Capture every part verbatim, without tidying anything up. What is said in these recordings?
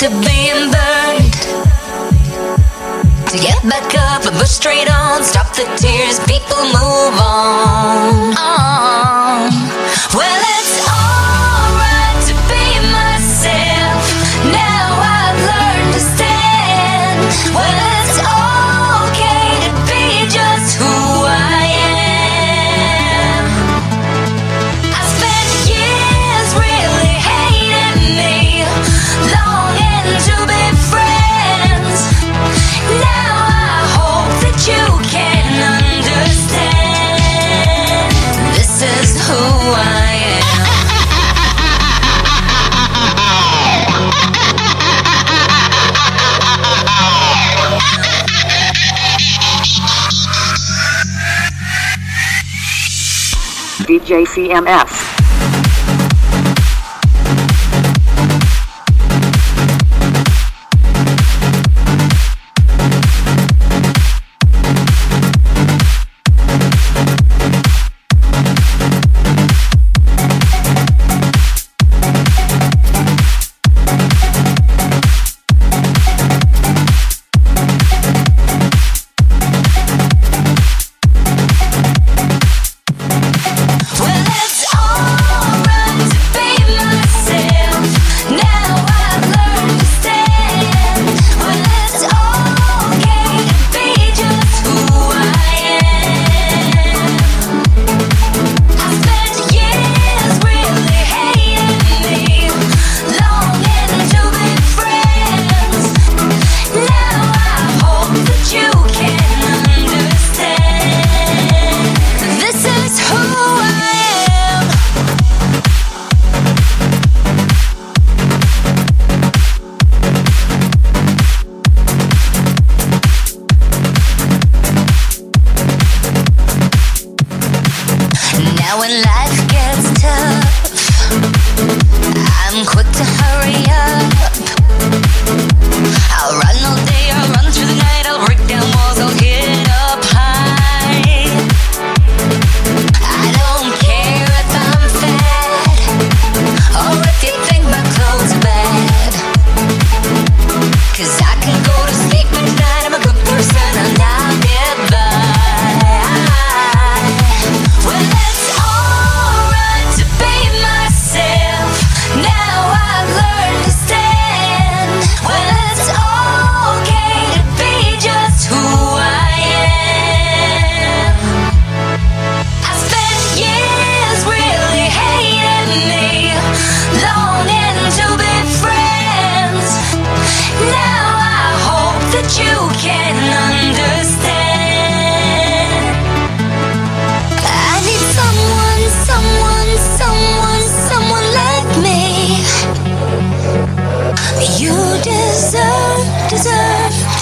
to being burned. To get back up and push straight on, stop the tears, people move on. on. Well, it's alright to be myself. Now I've learned to stand. Well, it's okay to be just who I am. I spent years really hating me, longing to be friends. Now I hope that you can understand. This is who I am. D J C M S.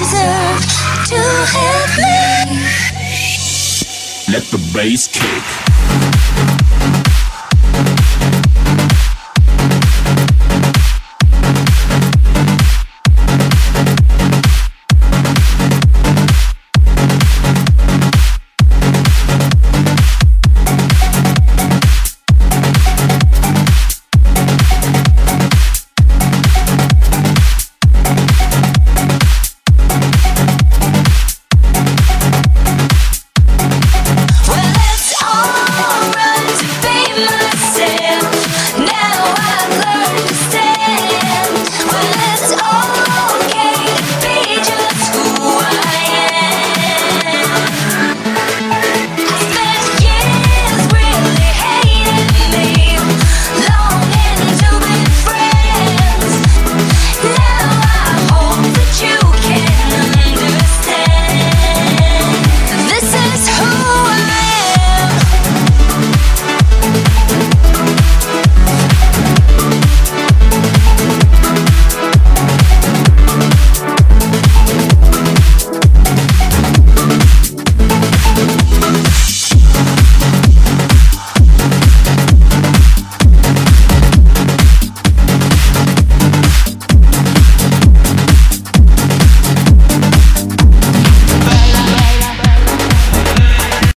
Let the bass kick.